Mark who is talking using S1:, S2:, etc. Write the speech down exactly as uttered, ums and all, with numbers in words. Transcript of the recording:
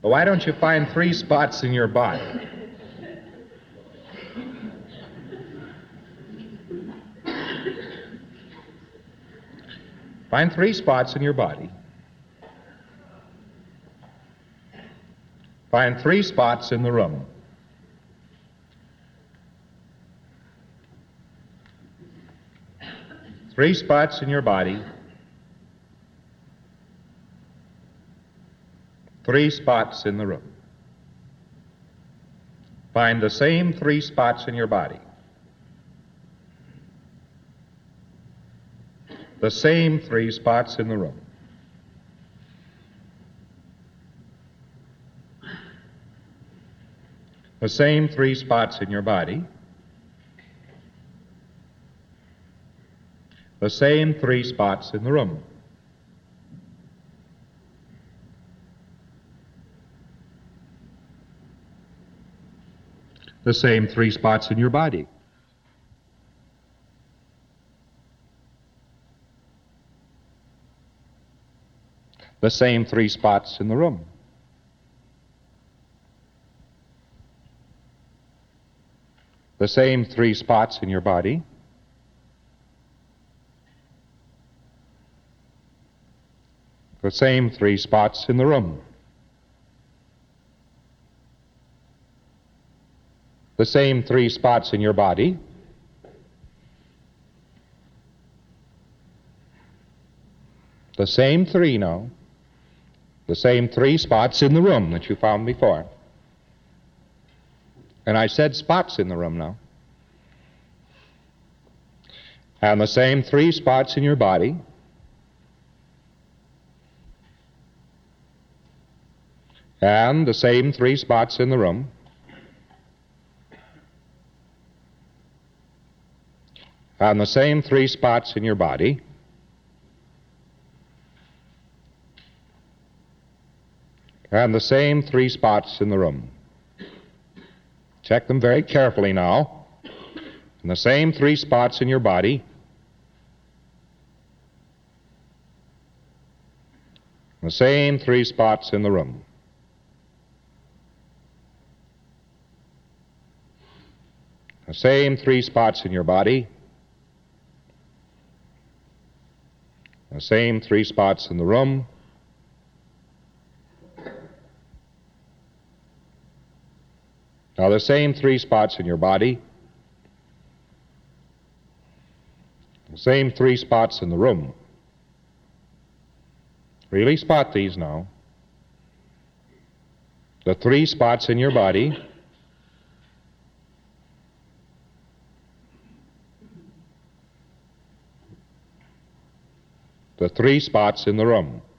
S1: But why don't you find three spots in your body? Find three spots in your body. Find three spots in the room. Three spots in your body. Three spots in the room. Find the same three spots in your body. The same three spots in the room. The same three spots in your body. The same three spots in the room. The same three spots in your body. The same three spots in the room. The same three spots in your body. The same three spots in the room. The same three spots in your body. The same three now. The same three spots in the room that you found before. And I said spots in the room now. And the same three spots in your body. And the same three spots in the room. And the same three spots in your body. And the same three spots in the room. Check them very carefully now. And the same three spots in your body. The same three spots in the room. The same three spots in your body. The same three spots in the room. Now the same three spots in your body. The same three spots in the room. Really spot these now. The three spots in your body. The three spots in the room.